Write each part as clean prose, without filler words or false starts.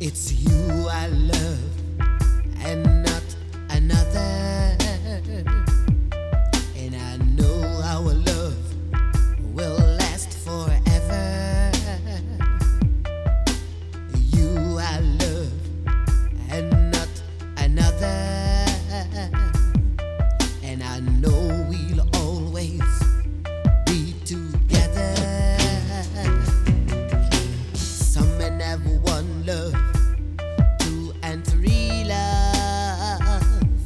It's you I love and not another. And I know our love will last forever. You I love and not another. And I know we'll always be together. Some men have one love, two and three love,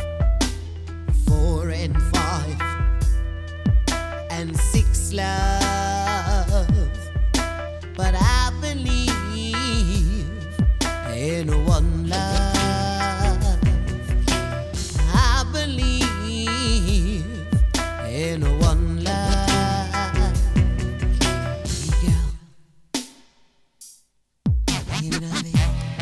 4 and 5 and 6 love. But I believe in one love. I believe in one love. Hey girl, you know me.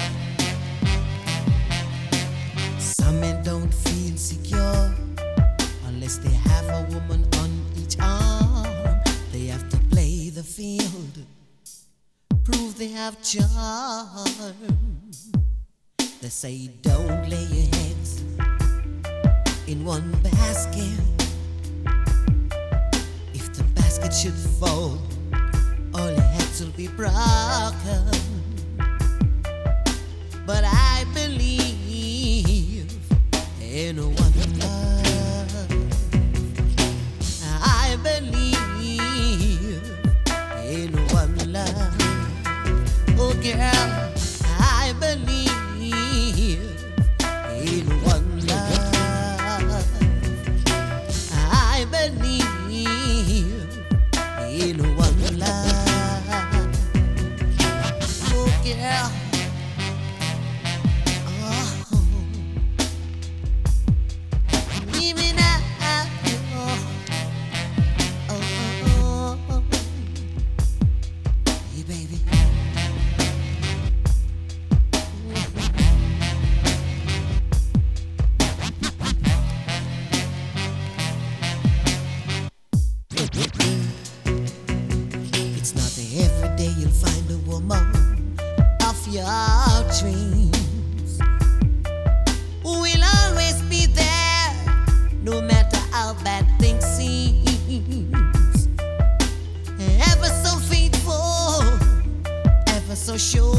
Some men don't feel secure unless they have a woman on each arm. They have to play the field, prove they have charm. They say don't lay your heads in one basket. If the basket should fall, all your heads will be broken. But I believe in one love. I believe in one love. Oh girl, I believe in one love. I believe in one love. Oh girl. It's not every day you'll find a woman of your dreams who will always be there, no matter how bad things seem. Ever so faithful, ever so sure.